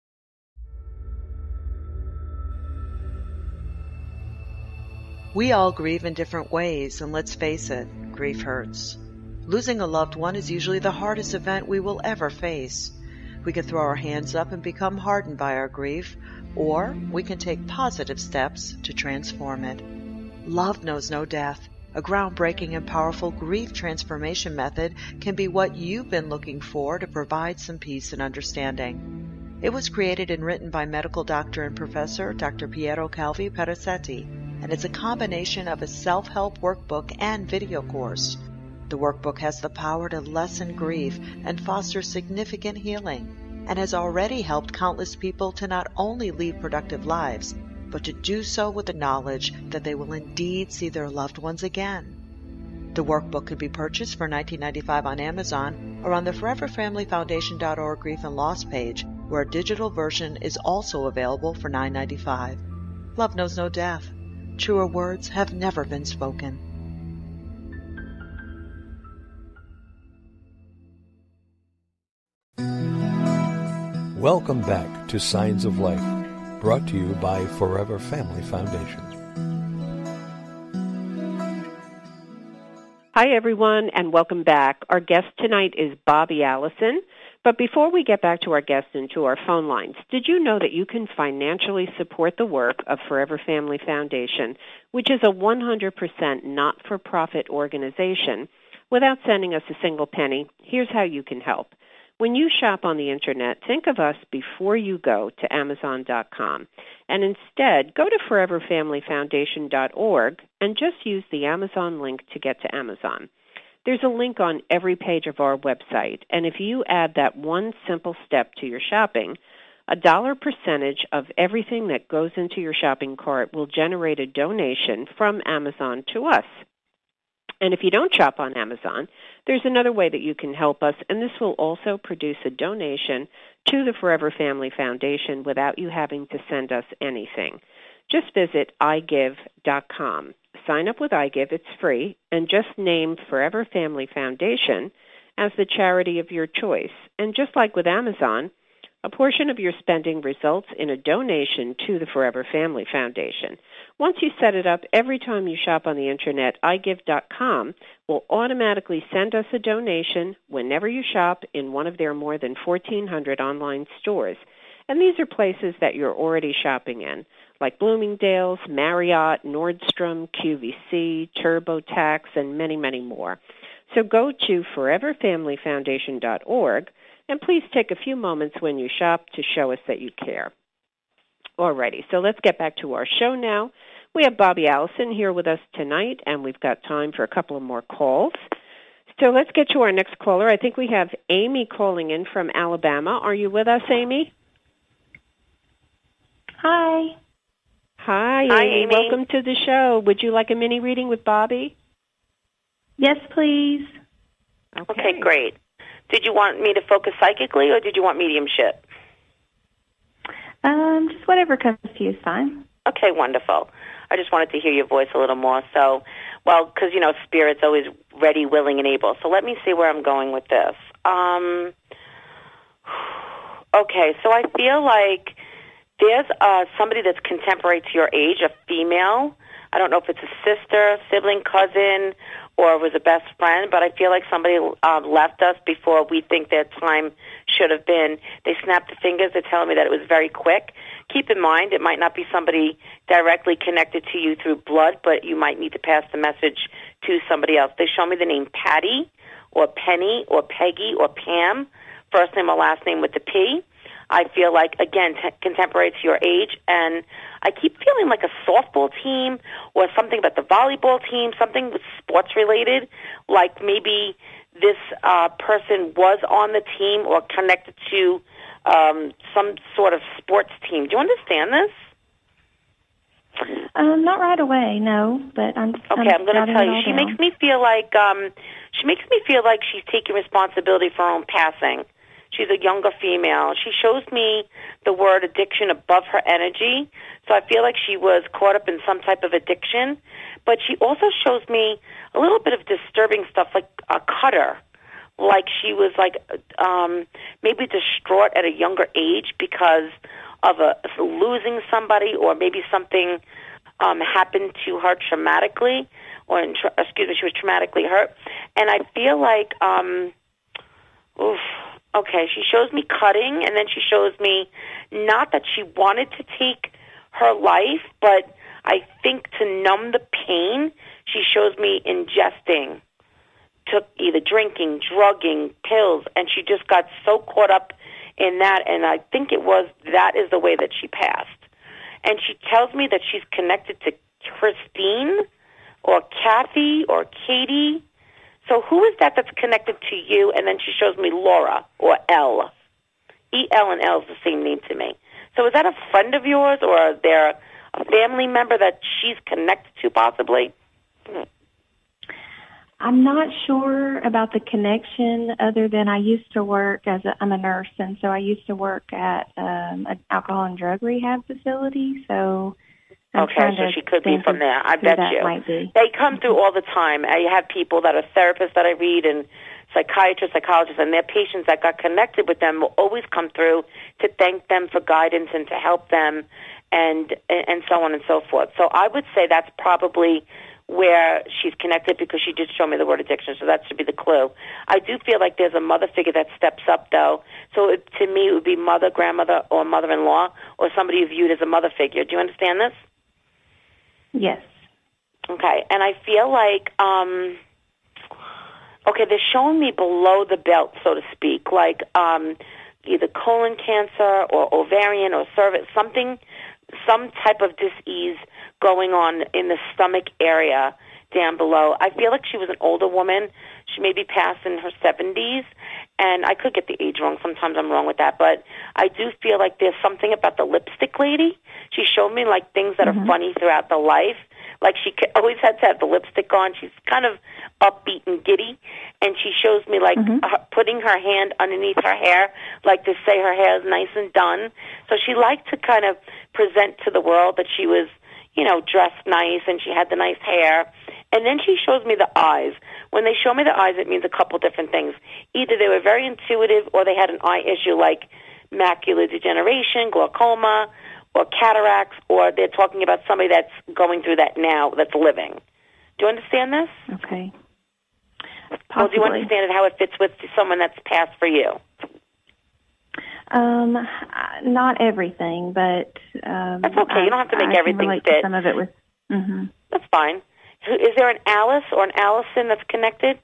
We all grieve in different ways, and let's face it, grief hurts. Losing a loved one is usually the hardest event we will ever face. We can throw our hands up and become hardened by our grief, or we can take positive steps to transform it. Love knows no death. A groundbreaking and powerful grief transformation method can be what you've been looking for to provide some peace and understanding. It was created and written by medical doctor and professor Doctor Piero Calvi Perazzetti, and it's a combination of a self-help workbook and video course. The workbook has the power to lessen grief and foster significant healing, and has already helped countless people to not only lead productive lives, but to do so with the knowledge that they will indeed see their loved ones again. The workbook can be purchased for nineteen ninety-five dollars on Amazon or on the forever family foundation dot org Grief and Loss page, where a digital version is also available for nine ninety-five. Love knows no death. Truer words have never been spoken. Welcome back to Signs of Life, brought to you by Forever Family Foundation. Hi, everyone, and welcome back. Our guest tonight is Bobby Allison. But before we get back to our guest and to our phone lines, did you know that you can financially support the work of Forever Family Foundation, which is a one hundred percent not-for-profit organization, without sending us a single penny? Here's how you can help. When you shop on the Internet, think of us before you go to amazon dot com. And instead, go to forever family foundation dot org and just use the Amazon link to get to Amazon. There's a link on every page of our website, and if you add that one simple step to your shopping, a dollar percentage of everything that goes into your shopping cart will generate a donation from Amazon to us. And if you don't shop on Amazon, there's another way that you can help us, and this will also produce a donation to the Forever Family Foundation without you having to send us anything. Just visit i give dot com. Sign up with iGive, it's free, and just name Forever Family Foundation as the charity of your choice. And just like with Amazon, A portion of your spending results in a donation to the Forever Family Foundation. Once you set it up, every time you shop on the internet, i give dot com will automatically send us a donation whenever you shop in one of their more than fourteen hundred online stores. And these are places that you're already shopping in, like Bloomingdale's, Marriott, Nordstrom, Q V C, TurboTax, and many, many more. So go to forever family foundation dot org, and please take a few moments when you shop to show us that you care. Alrighty, so let's get back to our show now. We have Bobby Allison here with us tonight, and we've got time for a couple of more calls. So let's get to our next caller. I think we have Amy calling in from Alabama. Are you with us, Amy? Hi. Hi, Amy. Hi, Amy. Welcome to the show. Would you like a mini reading with Bobby? Yes, please. Okay. Okay, great. Did you want me to focus psychically, or did you want mediumship? Um, just whatever comes to you is fine. Okay, wonderful. I just wanted to hear your voice a little more. So, well, because, you know, Spirit's always ready, willing, and able. So let me see where I'm going with this. Um, okay, so I feel like there's uh, somebody that's contemporary to your age, a female. I don't know if it's a sister, sibling, cousin, or was a best friend, but I feel like somebody uh, left us before we think their time should have been. They snapped the fingers. They're telling me that it was very quick. Keep in mind, it might not be somebody directly connected to you through blood, but you might need to pass the message to somebody else. They show me the name Patty or Penny or Peggy or Pam, first name or last name with the P. I feel like, again, t- contemporary to your age, and I keep feeling like a softball team or something about the volleyball team, something sports related, like maybe this uh, person was on the team or connected to um, some sort of sports team. Do you understand this? Um, not right away, no, but I'm okay. I'm, I'm going to tell you. She down. makes me feel like um, she makes me feel like she's taking responsibility for her own passing. She's a younger female. She shows me the word addiction above her energy, so I feel like she was caught up in some type of addiction. But she also shows me a little bit of disturbing stuff, like a cutter, like she was like um, maybe distraught at a younger age because of a losing somebody, or maybe something um, happened to her traumatically, or in tra- excuse me, she was traumatically hurt. And I feel like, um, oof. Okay, she shows me cutting, and then she shows me not that she wanted to take her life, but I think to numb the pain, she shows me ingesting, took either drinking, drugging, pills, and she just got so caught up in that, and I think it was that is the way that she passed. And she tells me that she's connected to Christine or Kathy or Katie. So who is that that's connected to you? And then she shows me Laura or L. E L and L is the same name to me. So is that a friend of yours, or is there a family member that she's connected to possibly? I'm not sure about the connection, other than I used to work as a, I'm a nurse, and so I used to work at um, an alcohol and drug rehab facility. So I'm okay, so she could be from there. I bet you. Might be. They come through all the time. I have people that are therapists that I read, and psychiatrists, psychologists, and their patients that got connected with them will always come through to thank them for guidance and to help them, and and so on and so forth. So I would say that's probably where she's connected, because she did show me the word addiction, so that should be the clue. I do feel like there's a mother figure that steps up, though. So it, to me, it would be mother, grandmother, or mother-in-law, or somebody viewed as a mother figure. Do you understand this? Yes. Okay, and I feel like, um, okay, they're showing me below the belt, so to speak, like um, either colon cancer or ovarian or cervix, something, some type of dis-ease going on in the stomach area down below. I feel like she was an older woman. She may be past in her seventies, and I could get the age wrong. Sometimes I'm wrong with that, but I do feel like there's something about the lipstick lady. She showed me like things that mm-hmm. are funny throughout the life. Like she always had to have the lipstick on. She's kind of upbeat and giddy, and she shows me like mm-hmm. her, putting her hand underneath her hair, like to say her hair is nice and done. So she liked to kind of present to the world that she was, you know, dressed nice and she had the nice hair. And then she shows me the eyes. When they show me the eyes, it means a couple different things. Either they were very intuitive or they had an eye issue, like macular degeneration, glaucoma, or cataracts, or they're talking about somebody that's going through that now, that's living. Do you understand this? Okay. Possibly. Well, do you understand it, how it fits with someone that's passed for you? Um, not everything, but um, that's okay. You don't have to make I, I everything can relate fit. To some of it with. Mm-hmm. That's fine. Is there an Alice or an Allison that's connected?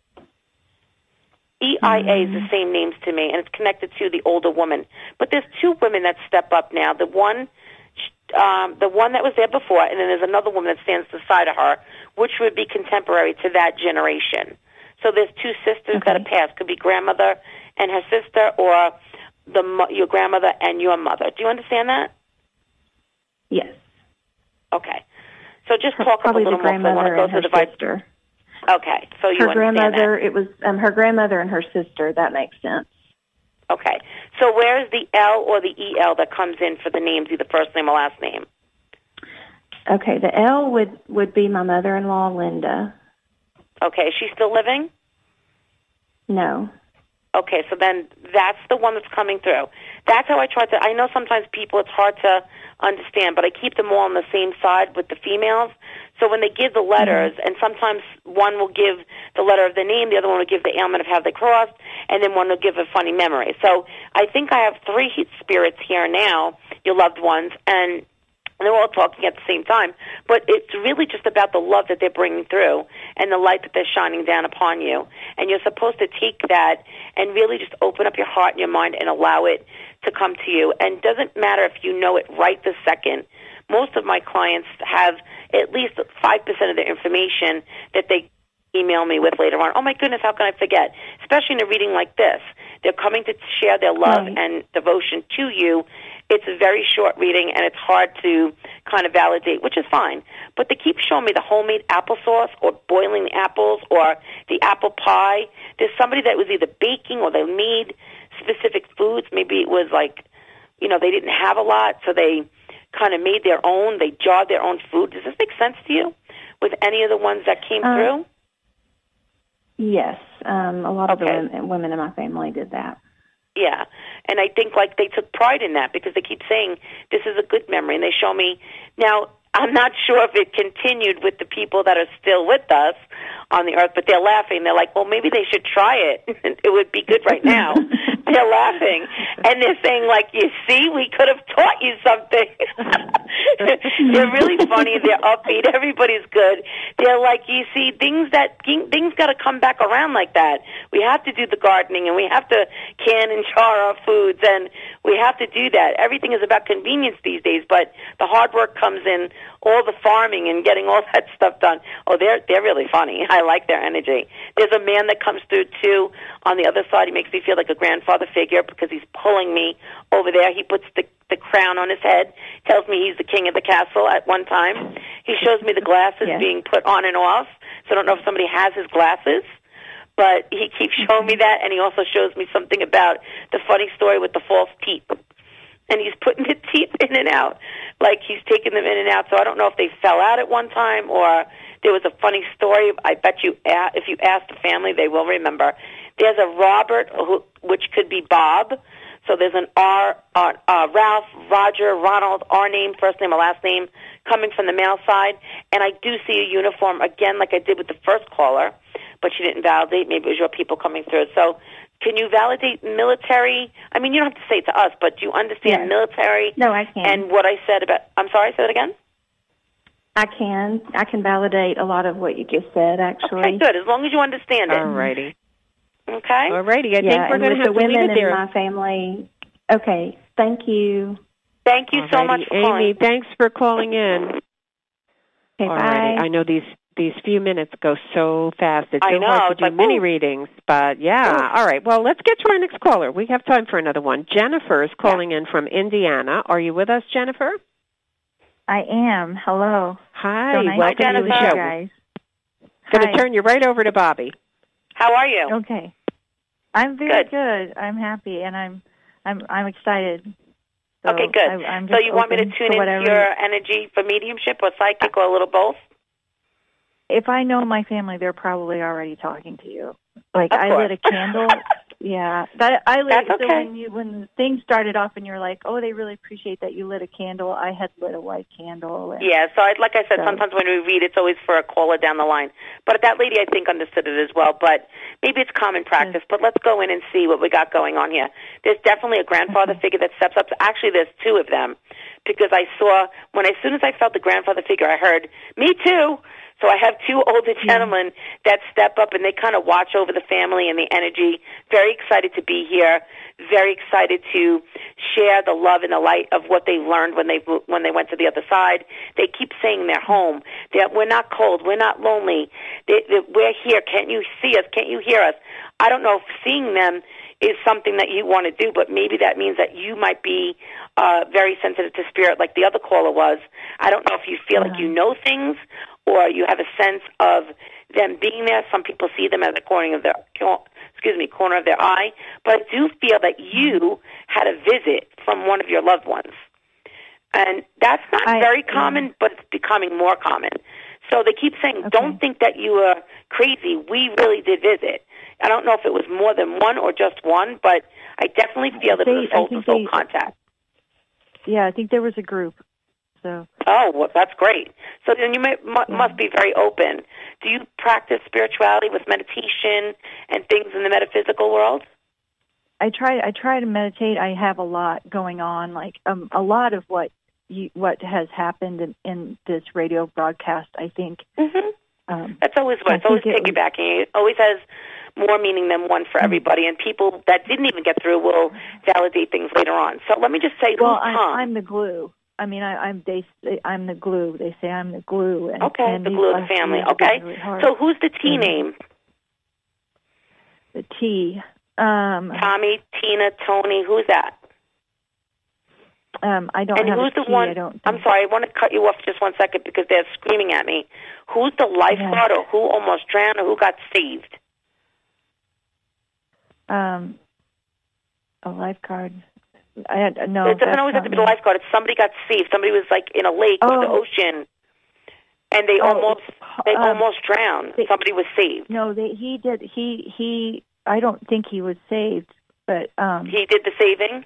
E I A mm-hmm. is the same names to me, and it's connected to the older woman. But there's two women that step up now. The one, um, the one that was there before, and then there's another woman that stands to the side of her, which would be contemporary to that generation. So there's two sisters okay. that have passed. Could be grandmother and her sister, or the your grandmother and your mother. Do you understand that? Yes. Okay. So just talk Probably a little the more. So I want to go and through her the vibe. sister. Okay, so you her understand grandmother. that. It was um, her grandmother and her sister. That makes sense. Okay, so where's the L or the E L that comes in for the names, either first name or last name? Okay, the L would would be my mother-in-law, Linda. Okay, is she still living? No. Okay, so then that's the one that's coming through. That's how I try to, I know sometimes people, it's hard to understand, but I keep them all on the same side with the females. So when they give the letters, mm-hmm. and sometimes one will give the letter of the name, the other one will give the ailment of how they crossed, and then one will give a funny memory. So I think I have three spirits here now, your loved ones, and they're all talking at the same time. But it's really just about the love that they're bringing through and the light that they're shining down upon you. And you're supposed to take that and really just open up your heart and your mind and allow it to come to you. And it doesn't matter if you know it right this second. Most of my clients have at least five percent of their information that they email me with later on. Oh, my goodness, how can I forget? Especially in a reading like this. They're coming to share their love right. and devotion to you. It's a very short reading, and it's hard to kind of validate, which is fine. But they keep showing me the homemade applesauce or boiling the apples or the apple pie. There's somebody that was either baking or they made specific foods. Maybe it was like, you know, they didn't have a lot, so they kind of made their own. They jarred their own food. Does this make sense to you with any of the ones that came uh, through? Yes. Um, a lot okay. of the women, women in my family did that. Yeah, and I think like they took pride in that because they keep saying this is a good memory, and they show me. Now, I'm not sure if it continued with the people that are still with us on the earth, but they're laughing. They're like, well, maybe they should try it. It would be good right now. They're laughing, and they're saying, like, you see, we could have taught you something. They're really funny. They're upbeat. Everybody's good. They're like, you see, things that things got to come back around like that. We have to do the gardening, and we have to can and jar our foods, and we have to do that. Everything is about convenience these days, but the hard work comes in all the farming and getting all that stuff done. Oh, they're they're really funny. I like their energy. There's a man that comes through, too, on the other side. He makes me feel like a grandfather figure because he's pulling me over there. He puts the, the crown on his head, tells me he's the king of the castle at one time. He shows me the glasses yes. being put on and off, so I don't know if somebody has his glasses. But he keeps showing me that, and he also shows me something about the funny story with the false teeth. And he's putting the teeth in and out, like he's taking them in and out. So I don't know if they fell out at one time or there was a funny story. I bet you, if you ask the family, they will remember. There's a Robert, who, which could be Bob. So there's an R, uh, uh, Ralph, Roger, Ronald, our name, first name or last name, coming from the male side. And I do see a uniform, again, like I did with the first caller, but she didn't validate. Maybe it was your people coming through. So can you validate military? I mean, you don't have to say it to us, but do you understand yes. military? No, I can. And what I said about, I'm sorry, say that again? I can. I can validate a lot of what you just said, actually. Okay, good, as long as you understand it. All righty. Okay? All righty. I yeah, think we're going to have the to leave women it there. in my family. Okay, thank you. Thank you All so righty. much for Amy, calling. thanks for calling in. Okay, All bye. righty. I know these These few minutes go so fast. It's I so know, hard to it's do like, many ooh. readings, but yeah. Ooh. All right. Well, let's get to our next caller. We have time for another one. Jennifer is calling yeah. in from Indiana. Are you with us, Jennifer? I am. Hello. Hi. So nice Welcome to the show. guys. Going to turn you right over to Bobby. How are you? Okay. I'm very good. good. I'm happy, and I'm I'm I'm excited. So okay, good. I, I'm so just you want me to tune into whatever. your energy for mediumship or psychic or a little both? If I know my family, they're probably already talking to you. Like of I course. lit a candle. Yeah, that I lit. That's So okay. when you when things started off and you're like, oh, they really appreciate that you lit a candle. I had lit a white candle. And Yeah, so I, like I said, so. sometimes when we read, it's always for a caller down the line. But that lady, I think, understood it as well. But maybe it's common practice. But let's go in and see what we got going on here. There's definitely a grandfather Okay. figure that steps up. Actually, there's two of them, because I saw when as soon as I felt the grandfather figure, I heard, "Me too." So I have two older gentlemen that step up and they kind of watch over the family and the energy. Very excited to be here. Very excited to share the love and the light of what they learned when they when they went to the other side. They keep saying they're home. That we're not cold. We're not lonely. They, they, we're here. Can't you see us? Can't you hear us? I don't know if seeing them is something that you want to do, but maybe that means that you might be uh, very sensitive to spirit like the other caller was. I don't know if you feel Uh-huh. like you know things or you have a sense of them being there. Some people see them at the corner of their excuse me, corner of their eye. But I do feel that you had a visit from one of your loved ones. And that's not I, very common, yeah. but it's becoming more common. So they keep saying, Okay. don't think that you are crazy. We really did visit. I don't know if it was more than one or just one, but I definitely feel that it was They- I think soul-to-soul they- contact. Yeah, I think there was a group. So Oh, well, that's great. So then you may, mu- Yeah. must be very open. Do you practice spirituality with meditation and things in the metaphysical world? I try. I try to meditate. I have a lot going on, like um, a lot of what you, what has happened in, in this radio broadcast. I think Mm-hmm. um, That's always what I it's always think it was- piggybacking. It always has more meaning than one for everybody, and people that didn't even get through will validate things later on. So let me just say, well, who's I'm, Tom? I'm the glue. I mean, I, I'm they. say I'm the glue. They say I'm the glue. And, Okay, and the these glue of the last few family. years have Okay, been really hard. so who's the T Mhm. name? The T. Um, Tommy, Tina, Tony. Who's that? um, I don't and have who's a the T, one? I don't. I'm sorry, I want to cut you off just one second because they're screaming at me. Who's the lifeguard, or who almost drowned, or who got saved? Um, a lifeguard. I had no. it doesn't that's always have not to be the me. lifeguard. If somebody got saved, somebody was like in a lake or the Oh. ocean, and they Oh, almost they um, almost drowned. they- somebody was saved. No, they, he did. He he. I don't think he was saved, but um. He did the saving.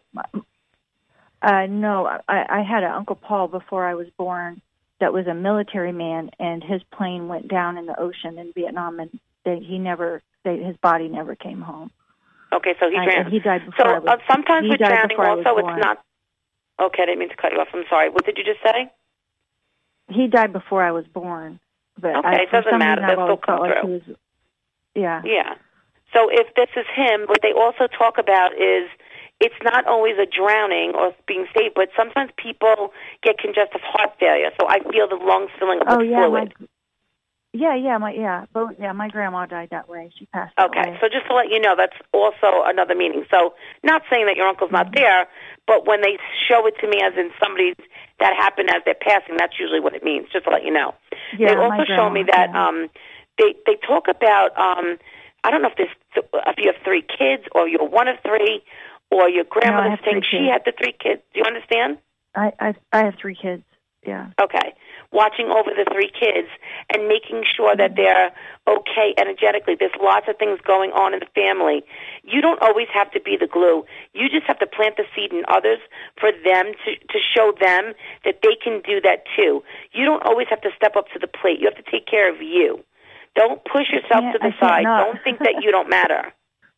Uh, no, I, I had an Uncle Paul before I was born that was a military man, and his plane went down in the ocean in Vietnam, and they, he never, they, his body never came home. Okay, so he I- drowned. he died before So I was- uh, sometimes he with died drowning, before I was also born. it's not. Okay, I didn't mean to cut you off. I'm sorry. What did you just say? He died before I was born, but Okay, I, it for doesn't some matter. reason I've They'll always still come felt like through. he was. Yeah. Yeah. So if this is him, what they also talk about is it's not always a drowning or being saved, but sometimes people get congestive heart failure. So I feel the lungs filling up Oh with yeah, fluid. my. Yeah, yeah, my yeah, both yeah. My grandma died that way. She passed. That Okay, way. so just to let you know, that's also another meaning. So not saying that your uncle's not Mm-hmm. there, but when they show it to me as in somebody that happened as they're passing, that's usually what it means, just to let you know. Yeah, they my also show me grandma, that yeah. um, they, they talk about, um, I don't know if, there's, if you have three kids or you're one of three or your grandmother have saying three she kids. had the three kids. Do you understand? I I I have three kids. Yeah. Okay. Watching over the three kids and making sure that they're okay energetically. There's lots of things going on in the family. You don't always have to be the glue. You just have to plant the seed in others for them to, to show them that they can do that too. You don't always have to step up to the plate. You have to take care of you. Don't push yourself can't- to the I can't side. not. Don't think that you don't matter.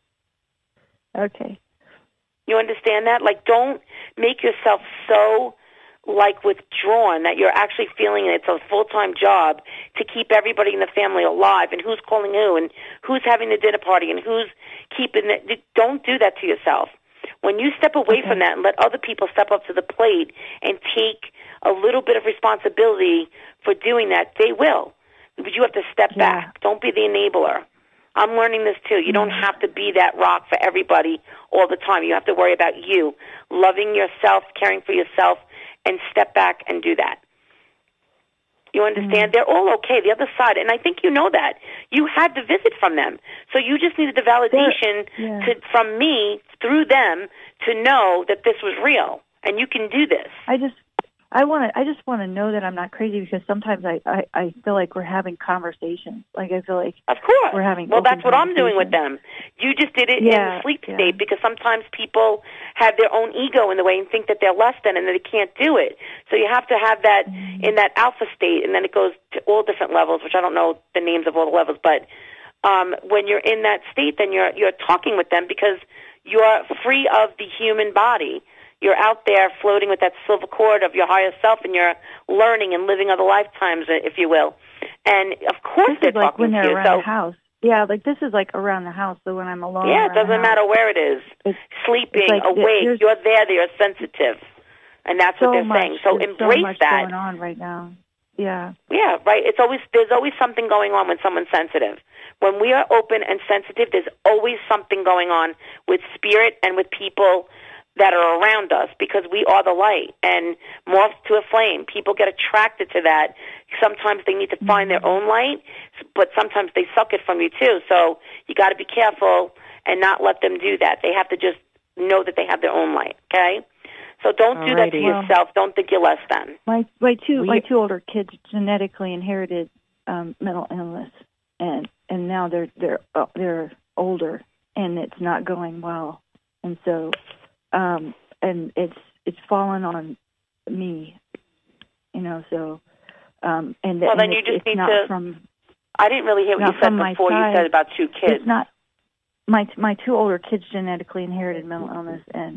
Okay. You understand that? Like, don't make yourself so like withdrawn that you're actually feeling it's a full-time job to keep everybody in the family alive and who's calling who and who's having the dinner party and who's keeping it. Don't do that to yourself. When you step away Okay. from that and let other people step up to the plate and take a little bit of responsibility for doing that, they will. But you have to step Yeah. back. Don't be the enabler. I'm learning this too. You don't have to be that rock for everybody all the time. You have to worry about you, loving yourself, caring for yourself, and step back and do that. You understand? They're all okay, the other side, and I think you know that. You had the visit from them. So you just needed the validation yeah. to, from me through them to know that this was real, and you can do this. I just I want to. I just want to know that I'm not crazy because sometimes I, I, I feel like we're having conversations. Like I feel like of course we're having. Well, that's what I'm doing with them. You just did it yeah, in the sleep yeah. state because sometimes people have their own ego in the way and think that they're less than and that they can't do it. So you have to have that mm-hmm. in that alpha state, and then it goes to all different levels, which I don't know the names of all the levels, but um, when you're in that state, then you're you're talking with them because you're free of the human body. You're out there floating with that silver cord of your higher self, and you're learning and living other lifetimes, if you will. And of course, this they're is like talking when they're to you. around so, the house. Yeah, like this is like around the house. So when I'm alone, yeah, it doesn't matter where it is. It's, Sleeping, it's like awake, you're there. You're sensitive, and that's so what they're much, saying. So there's embrace so much that. going on right now. Yeah. Yeah, right. It's always there's always something going on when someone's sensitive. When we are open and sensitive, there's always something going on with spirit and with people that are around us because we are the light and morphs to a flame. People get attracted to that. Sometimes they need to find their own light, but sometimes they suck it from you too. So you got to be careful and not let them do that. They have to just know that they have their own light, okay? So don't Alrighty. do that to yourself. Don't think you're less than. My my two We- my two older kids genetically inherited um, mental illness, and and now they're they're uh, they're older, and it's not going well, and so um, and it's it's fallen on me, you know. So um, and Well, and then you it's, just it's need not to. From, I didn't really hear what not you said from my before. You side. said about two kids. It's not my my two older kids genetically inherited mental illness, and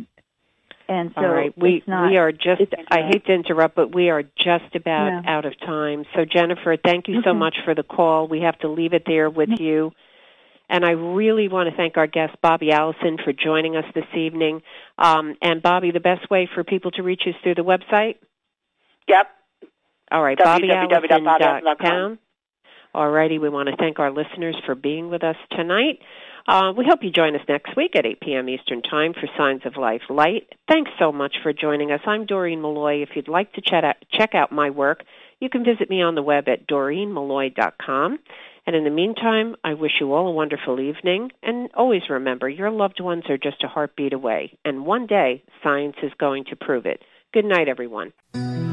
and so All right, we it's not, we are just. it's, I hate to interrupt, but we are just about Yeah. out of time. So Jennifer, thank you so Okay. much for the call. We have to leave it there with you. And I really want to thank our guest, Bobby Allison, for joining us this evening. Um, and Bobby, the best way for people to reach you is through the website? Yep. All right, w w w dot bobby allison dot com. bobby allison dot com. All righty, we want to thank our listeners for being with us tonight. Uh, we hope you join us next week at eight p.m. Eastern Time for Signs of Life Light. Thanks so much for joining us. I'm Doreen Malloy. If you'd like to check out, check out my work, you can visit me on the web at doreen malloy dot com. And in the meantime, I wish you all a wonderful evening. And always remember, your loved ones are just a heartbeat away. And one day, science is going to prove it. Good night, everyone.